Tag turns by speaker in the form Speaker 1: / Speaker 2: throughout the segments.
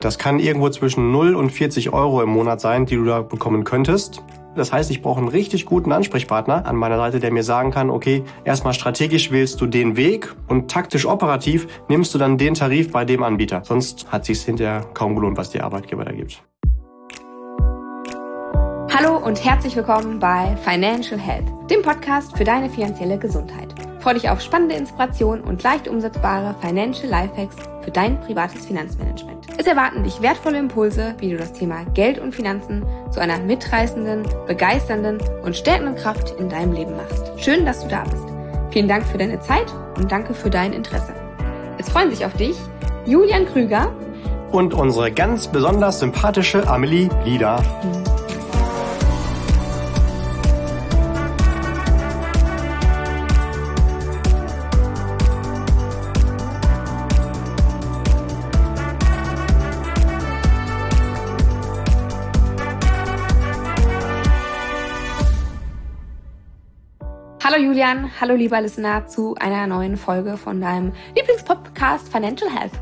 Speaker 1: Das kann irgendwo zwischen 0 und 40 Euro im Monat sein, die du da bekommen könntest. Das heißt, ich brauche einen richtig guten Ansprechpartner an meiner Seite, der mir sagen kann, okay, erstmal strategisch wählst du den Weg und taktisch operativ nimmst du dann den Tarif bei dem Anbieter. Sonst hat sich's hinterher kaum gelohnt, was die Arbeitgeber da gibt.
Speaker 2: Hallo und herzlich willkommen bei Financial Health, dem Podcast für deine finanzielle Gesundheit. Freue dich auf spannende Inspirationen und leicht umsetzbare Financial Lifehacks für dein privates Finanzmanagement. Es erwarten dich wertvolle Impulse, wie du das Thema Geld und Finanzen zu einer mitreißenden, begeisternden und stärkenden Kraft in deinem Leben machst. Schön, dass du da bist. Vielen Dank für deine Zeit und danke für dein Interesse. Es freuen sich auf dich Julian Krüger
Speaker 1: und unsere ganz besonders sympathische Amelie Lieder.
Speaker 2: Hallo Julian, hallo lieber Listener zu einer neuen Folge von deinem Lieblingspodcast Financial Health.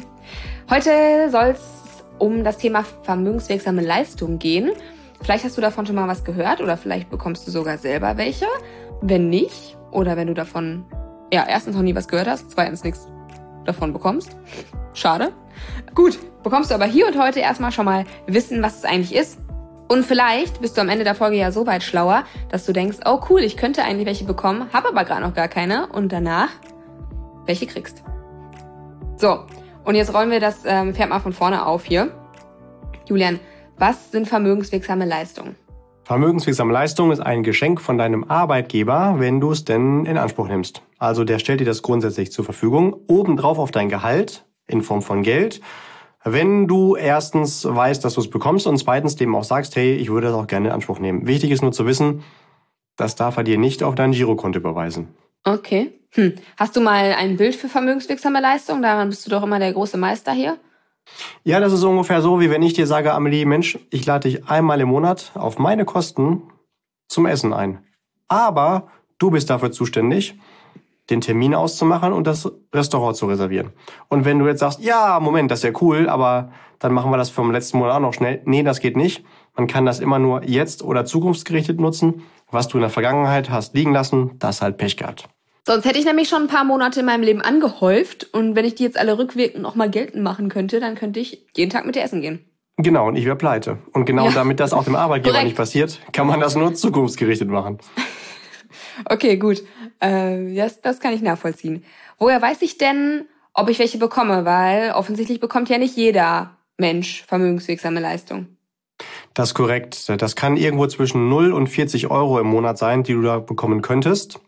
Speaker 2: Heute soll es um das Thema vermögenswirksame Leistung gehen. Vielleicht hast du davon schon mal was gehört oder vielleicht bekommst du sogar selber welche. Wenn nicht oder wenn du davon erstens noch nie was gehört hast, zweitens nichts davon bekommst. Schade. Gut, bekommst du aber hier und heute erstmal schon mal Wissen, was es eigentlich ist. Und vielleicht bist du am Ende der Folge ja so weit schlauer, dass du denkst, oh cool, ich könnte eigentlich welche bekommen, habe aber gerade noch gar keine und danach welche kriegst. So, und jetzt rollen wir das Pferd mal von vorne auf hier. Julian, was sind vermögenswirksame Leistungen?
Speaker 1: Vermögenswirksame Leistung ist ein Geschenk von deinem Arbeitgeber, wenn du es denn in Anspruch nimmst. Also der stellt dir das grundsätzlich zur Verfügung, obendrauf auf dein Gehalt in Form von Geld. Wenn du erstens weißt, dass du es bekommst und zweitens dem auch sagst, hey, ich würde das auch gerne in Anspruch nehmen. Wichtig ist nur zu wissen, das darf er dir nicht auf dein Girokonto überweisen.
Speaker 2: Okay. Hast du mal ein Bild für vermögenswirksame Leistung? Daran bist du doch immer der große Meister hier.
Speaker 1: Ja, das ist ungefähr so, wie wenn ich dir sage, Amelie, Mensch, ich lade dich einmal im Monat auf meine Kosten zum Essen ein. Aber du bist dafür zuständig, den Termin auszumachen und das Restaurant zu reservieren. Und wenn du jetzt sagst, ja, Moment, das ist ja cool, aber dann machen wir das vom letzten Monat auch noch schnell. Nee, das geht nicht. Man kann das immer nur jetzt oder zukunftsgerichtet nutzen. Was du in der Vergangenheit hast liegen lassen, das halt Pech gehabt.
Speaker 2: Sonst hätte ich nämlich schon ein paar Monate in meinem Leben angehäuft und wenn ich die jetzt alle rückwirkend noch mal geltend machen könnte, dann könnte ich jeden Tag mit dir essen gehen.
Speaker 1: Genau, und ich wäre pleite. Und genau damit das auch dem Arbeitgeber nicht passiert, kann man das nur zukunftsgerichtet machen.
Speaker 2: Okay, gut. Das kann ich nachvollziehen. Woher weiß ich denn, ob ich welche bekomme? Weil offensichtlich bekommt ja nicht jeder Mensch vermögenswirksame Leistung.
Speaker 1: Das ist korrekt. Das kann irgendwo zwischen 0 und 40 Euro im Monat sein, die du da bekommen könntest.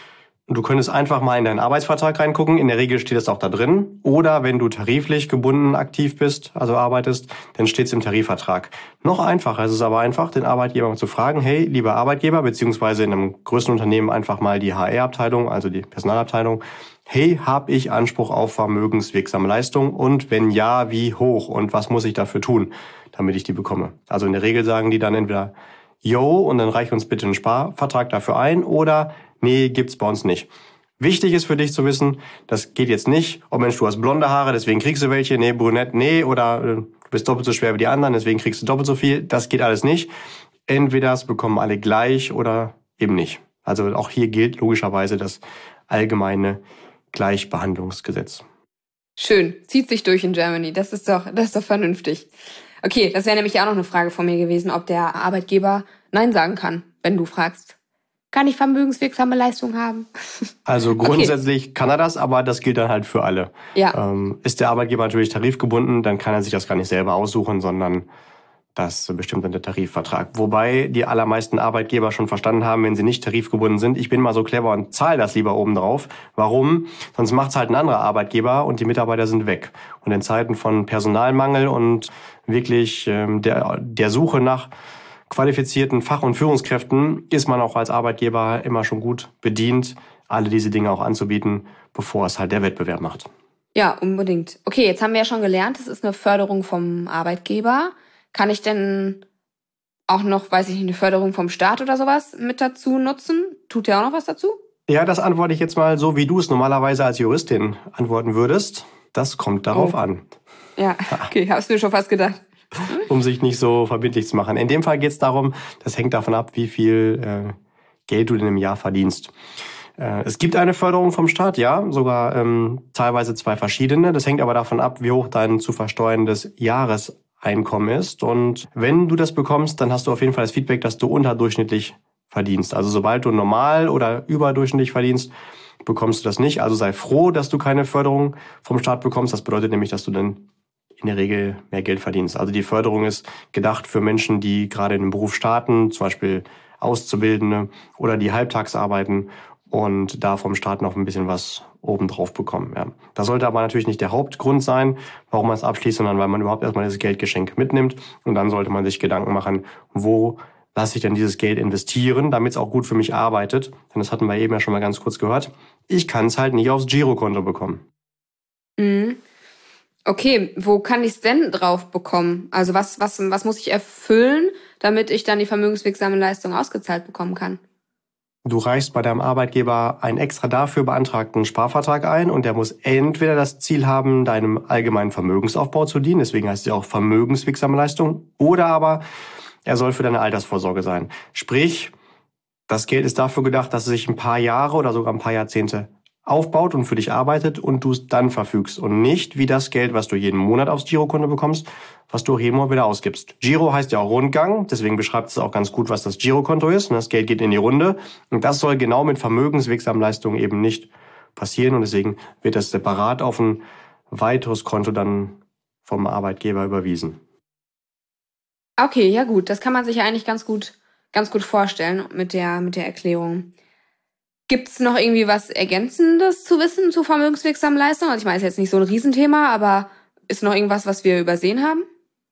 Speaker 1: Du könntest einfach mal in deinen Arbeitsvertrag reingucken. In der Regel steht das auch da drin. Oder wenn du tariflich gebunden aktiv bist, also arbeitest, dann steht es im Tarifvertrag. Noch einfacher ist es aber einfach, den Arbeitgeber mal zu fragen, hey, lieber Arbeitgeber, beziehungsweise in einem größeren Unternehmen einfach mal die HR-Abteilung, also die Personalabteilung, hey, habe ich Anspruch auf vermögenswirksame Leistung? Und wenn ja, wie hoch? Und was muss ich dafür tun, damit ich die bekomme? Also in der Regel sagen die dann entweder, yo, und dann reich uns bitte einen Sparvertrag dafür ein, oder nee, gibt's bei uns nicht. Wichtig ist für dich zu wissen, das geht jetzt nicht, oh Mensch, du hast blonde Haare, deswegen kriegst du welche, nee, brünett, nee, oder du bist doppelt so schwer wie die anderen, deswegen kriegst du doppelt so viel. Das geht alles nicht. Entweder es bekommen alle gleich oder eben nicht. Also auch hier gilt logischerweise das allgemeine Gleichbehandlungsgesetz.
Speaker 2: Schön, zieht sich durch in Germany, das ist doch vernünftig. Okay, das wäre nämlich auch noch eine Frage von mir gewesen, ob der Arbeitgeber Nein sagen kann, wenn du fragst. Kann ich vermögenswirksame Leistung haben?
Speaker 1: Also grundsätzlich kann er das, aber das gilt dann halt für alle.
Speaker 2: Ja.
Speaker 1: Ist der Arbeitgeber natürlich tarifgebunden, dann kann er sich das gar nicht selber aussuchen, sondern das bestimmt dann der Tarifvertrag. Wobei die allermeisten Arbeitgeber schon verstanden haben, wenn sie nicht tarifgebunden sind, ich bin mal so clever und zahle das lieber oben drauf. Warum? Sonst macht's halt ein anderer Arbeitgeber und die Mitarbeiter sind weg. Und in Zeiten von Personalmangel und wirklich der Suche nach qualifizierten Fach- und Führungskräften ist man auch als Arbeitgeber immer schon gut bedient, alle diese Dinge auch anzubieten, bevor es halt der Wettbewerb macht.
Speaker 2: Ja, unbedingt. Okay, jetzt haben wir ja schon gelernt, es ist eine Förderung vom Arbeitgeber. Kann ich denn auch noch, weiß ich nicht, eine Förderung vom Staat oder sowas mit dazu nutzen? Tut der auch noch was dazu?
Speaker 1: Ja, das antworte ich jetzt mal so, wie du es normalerweise als Juristin antworten würdest. Das kommt darauf an.
Speaker 2: Ja, okay, hab's mir schon fast gedacht.
Speaker 1: Um sich nicht so verbindlich zu machen. In dem Fall geht es darum, das hängt davon ab, wie viel Geld du denn im Jahr verdienst. Es gibt eine Förderung vom Staat, ja, sogar teilweise 2 verschiedene. Das hängt aber davon ab, wie hoch dein zu versteuerndes Jahreseinkommen ist. Und wenn du das bekommst, dann hast du auf jeden Fall das Feedback, dass du unterdurchschnittlich verdienst. Also sobald du normal oder überdurchschnittlich verdienst, bekommst du das nicht. Also sei froh, dass du keine Förderung vom Staat bekommst. Das bedeutet nämlich, dass du dann in der Regel mehr Geld verdienst. Also die Förderung ist gedacht für Menschen, die gerade in den Beruf starten, zum Beispiel Auszubildende oder die halbtags arbeiten und da vom Staat noch ein bisschen was obendrauf bekommen. Ja. Das sollte aber natürlich nicht der Hauptgrund sein, warum man es abschließt, sondern weil man überhaupt erstmal dieses Geldgeschenk mitnimmt. Und dann sollte man sich Gedanken machen, wo lasse ich denn dieses Geld investieren, damit es auch gut für mich arbeitet. Denn das hatten wir eben ja schon mal ganz kurz gehört. Ich kann es halt nicht aufs Girokonto bekommen.
Speaker 2: Okay, wo kann ich es denn drauf bekommen? Also was muss ich erfüllen, damit ich dann die vermögenswirksame Leistung ausgezahlt bekommen kann?
Speaker 1: Du reichst bei deinem Arbeitgeber einen extra dafür beantragten Sparvertrag ein und der muss entweder das Ziel haben, deinem allgemeinen Vermögensaufbau zu dienen, deswegen heißt es auch vermögenswirksame Leistung, oder aber er soll für deine Altersvorsorge sein. Sprich, das Geld ist dafür gedacht, dass es sich ein paar Jahre oder sogar ein paar Jahrzehnte aufbaut und für dich arbeitet und du es dann verfügst und nicht wie das Geld, was du jeden Monat aufs Girokonto bekommst, was du auch jeden Monat wieder ausgibst. Giro heißt ja auch Rundgang, deswegen beschreibt es auch ganz gut, was das Girokonto ist. Und das Geld geht in die Runde und das soll genau mit vermögenswirksamen Leistungen eben nicht passieren und deswegen wird das separat auf ein weiteres Konto dann vom Arbeitgeber überwiesen.
Speaker 2: Okay, ja gut, das kann man sich ja eigentlich ganz gut vorstellen mit der Erklärung. Gibt's noch irgendwie was Ergänzendes zu wissen zu vermögenswirksamen Leistungen? Also ich meine, es ist jetzt nicht so ein Riesenthema, aber ist noch irgendwas, was wir übersehen haben?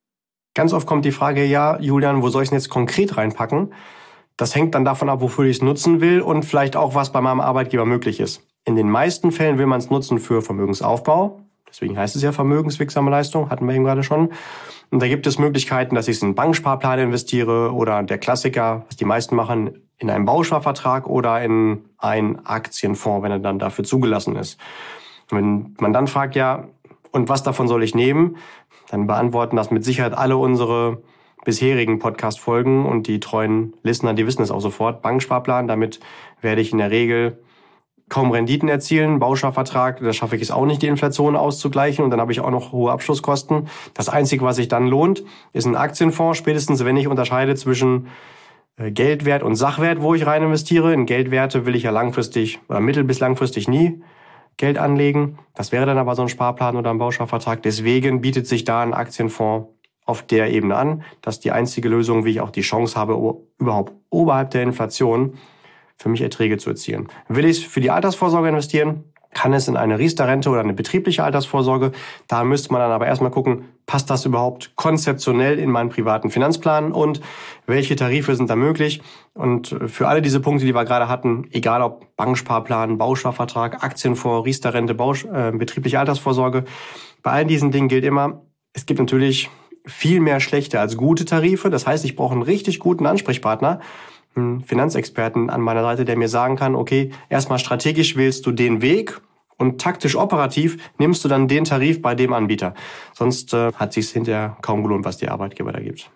Speaker 1: Ganz oft kommt die Frage, ja, Julian, wo soll ich es denn jetzt konkret reinpacken? Das hängt dann davon ab, wofür ich es nutzen will und vielleicht auch, was bei meinem Arbeitgeber möglich ist. In den meisten Fällen will man es nutzen für Vermögensaufbau. Deswegen heißt es ja vermögenswirksame Leistung, hatten wir eben gerade schon. Und da gibt es Möglichkeiten, dass ich es in einen Banksparplan investiere oder der Klassiker, was die meisten machen, in einen Bausparvertrag oder in einen Aktienfonds, wenn er dann dafür zugelassen ist. Wenn man dann fragt, ja, und was davon soll ich nehmen, dann beantworten das mit Sicherheit alle unsere bisherigen Podcast-Folgen und die treuen Listener, die wissen es auch sofort. Banksparplan, damit werde ich in der Regel kaum Renditen erzielen. Bausparvertrag, da schaffe ich es auch nicht, die Inflation auszugleichen und dann habe ich auch noch hohe Abschlusskosten. Das Einzige, was sich dann lohnt, ist ein Aktienfonds, spätestens wenn ich unterscheide zwischen Geldwert und Sachwert, wo ich rein investiere. In Geldwerte will ich ja langfristig oder mittel- bis langfristig nie Geld anlegen. Das wäre dann aber so ein Sparplan oder ein Bausparvertrag. Deswegen bietet sich da ein Aktienfonds auf der Ebene an. Das ist die einzige Lösung, wie ich auch die Chance habe, überhaupt oberhalb der Inflation für mich Erträge zu erzielen. Will ich es für die Altersvorsorge investieren, kann es in eine Riester-Rente oder eine betriebliche Altersvorsorge. Da müsste man dann aber erstmal gucken, passt das überhaupt konzeptionell in meinen privaten Finanzplan und welche Tarife sind da möglich. Und für alle diese Punkte, die wir gerade hatten, egal ob Banksparplan, Bausparvertrag, Aktienfonds, Riester-Rente, betriebliche Altersvorsorge, bei all diesen Dingen gilt immer, es gibt natürlich viel mehr schlechte als gute Tarife. Das heißt, ich brauche einen richtig guten Ansprechpartner, einen Finanzexperten an meiner Seite, der mir sagen kann, okay, erstmal strategisch wählst du den Weg und taktisch operativ nimmst du dann den Tarif bei dem Anbieter. Sonst hat sich's hinterher kaum gelohnt, was die Arbeitgeber da gibt.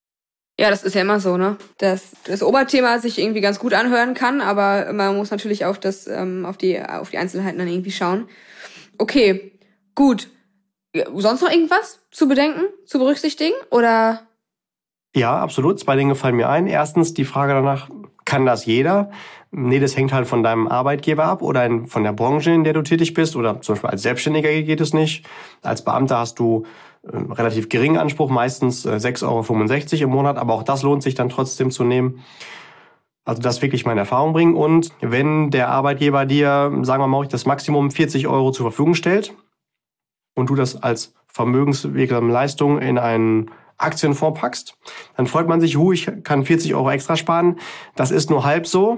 Speaker 2: Ja, das ist ja immer so, ne? Dass das Oberthema sich irgendwie ganz gut anhören kann, aber man muss natürlich auf die Einzelheiten dann irgendwie schauen. Okay, gut. Sonst noch irgendwas zu bedenken, zu berücksichtigen, oder?
Speaker 1: Ja, absolut. 2 Dinge fallen mir ein. Erstens die Frage danach, kann das jeder? Nee, das hängt halt von deinem Arbeitgeber ab oder von der Branche, in der du tätig bist. Oder zum Beispiel als Selbstständiger geht es nicht. Als Beamter hast du relativ geringen Anspruch, meistens 6,65 € im Monat. Aber auch das lohnt sich dann trotzdem zu nehmen. Also das wirklich mal in Erfahrung bringen. Und wenn der Arbeitgeber dir, sagen wir mal, das Maximum 40 € zur Verfügung stellt und du das als vermögenswirksame Leistung in einen Aktienfonds packst, dann freut man sich, ich kann 40 € extra sparen. Das ist nur halb so.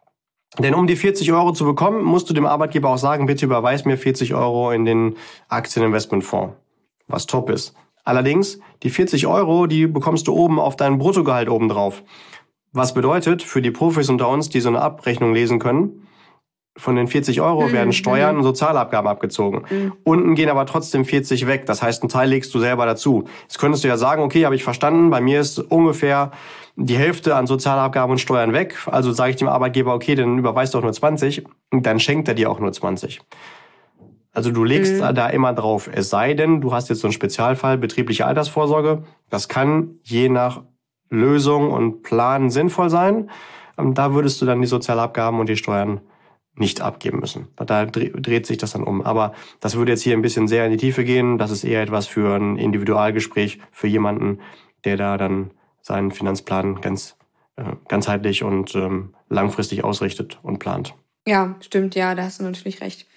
Speaker 1: Denn um die 40 € zu bekommen, musst du dem Arbeitgeber auch sagen, bitte überweis mir 40 € in den Aktieninvestmentfonds, was top ist. Allerdings, die 40 €, die bekommst du oben auf dein Bruttogehalt oben drauf. Was bedeutet, für die Profis unter uns, die so eine Abrechnung lesen können, von den 40 Euro werden Steuern und Sozialabgaben abgezogen. Unten gehen aber trotzdem 40 weg. Das heißt, einen Teil legst du selber dazu. Jetzt könntest du ja sagen, okay, habe ich verstanden, bei mir ist ungefähr die Hälfte an Sozialabgaben und Steuern weg. Also sage ich dem Arbeitgeber, okay, dann überweist doch nur 20 und dann schenkt er dir auch nur 20. Also du legst da immer drauf. Es sei denn, du hast jetzt so einen Spezialfall, betriebliche Altersvorsorge. Das kann je nach Lösung und Plan sinnvoll sein. Da würdest du dann die Sozialabgaben und die Steuern nicht abgeben müssen. Da dreht sich das dann um. Aber das würde jetzt hier ein bisschen sehr in die Tiefe gehen. Das ist eher etwas für ein Individualgespräch für jemanden, der da dann seinen Finanzplan ganzheitlich und langfristig ausrichtet und plant.
Speaker 2: Ja, stimmt. Ja, da hast du natürlich recht.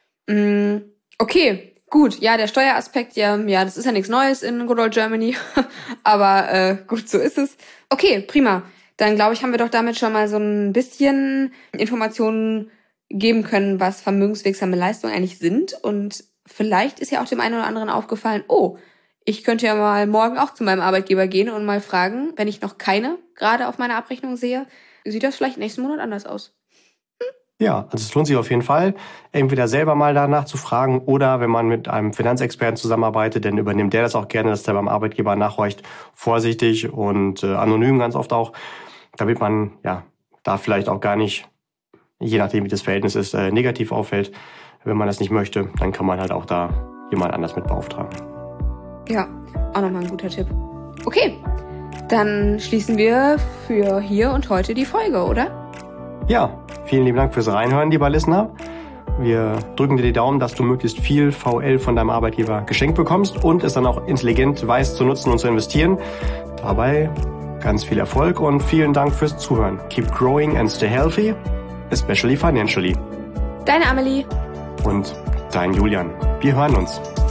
Speaker 2: Okay, gut. Ja, der Steueraspekt, ja, das ist ja nichts Neues in Good Old Germany. Aber gut, so ist es. Okay, prima. Dann glaube ich, haben wir doch damit schon mal so ein bisschen Informationen geben können, was vermögenswirksame Leistungen eigentlich sind. Und vielleicht ist ja auch dem einen oder anderen aufgefallen, oh, ich könnte ja mal morgen auch zu meinem Arbeitgeber gehen und mal fragen, wenn ich noch keine gerade auf meiner Abrechnung sehe, sieht das vielleicht nächsten Monat anders aus?
Speaker 1: Ja, also es lohnt sich auf jeden Fall, entweder selber mal danach zu fragen oder wenn man mit einem Finanzexperten zusammenarbeitet, dann übernimmt der das auch gerne, dass der beim Arbeitgeber nachhorcht, vorsichtig und anonym ganz oft auch, damit man ja da vielleicht auch gar nicht, je nachdem wie das Verhältnis ist, negativ auffällt. Wenn man das nicht möchte, dann kann man halt auch da jemand anders mit beauftragen.
Speaker 2: Ja, auch nochmal ein guter Tipp. Okay, dann schließen wir für hier und heute die Folge, oder?
Speaker 1: Ja, vielen lieben Dank fürs Reinhören, lieber Listener. Wir drücken dir die Daumen, dass du möglichst viel VL von deinem Arbeitgeber geschenkt bekommst und es dann auch intelligent weißt zu nutzen und zu investieren. Dabei ganz viel Erfolg und vielen Dank fürs Zuhören. Keep growing and stay healthy, especially financially.
Speaker 2: Deine Amelie.
Speaker 1: Und dein Julian. Wir hören uns.